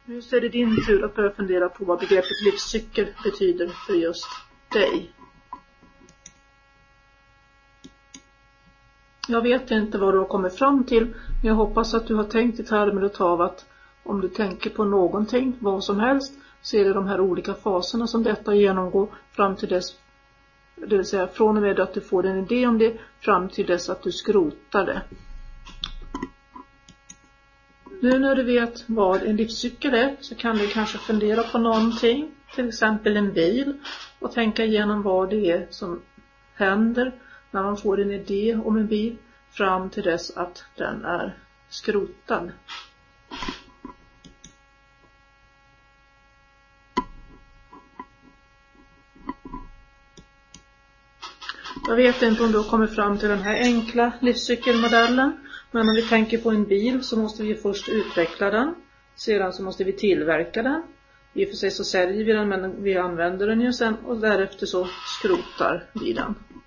Nu är det din tur att börja fundera på vad begreppet livscykel betyder för just dig. Jag vet inte vad du har kommit fram till, men jag hoppas att du har tänkt i termer av att om du tänker på någonting, vad som helst, så är det de här olika faserna som detta genomgår fram till dess, det vill säga från och med att du får en idé om det fram till dess att du skrotar det. Nu när du vet vad en livscykel är så kan du kanske fundera på någonting, till exempel en bil, och tänka igenom vad det är som händer när man får en idé om en bil fram till dess att den är skrotad. Jag vet inte om du har kommit fram till den här enkla livscykelmodellen, men om vi tänker på en bil så måste vi först utveckla den, sedan så måste vi tillverka den. I och för sig så säljer vi den, men vi använder den ju sen och därefter så skrotar vi den.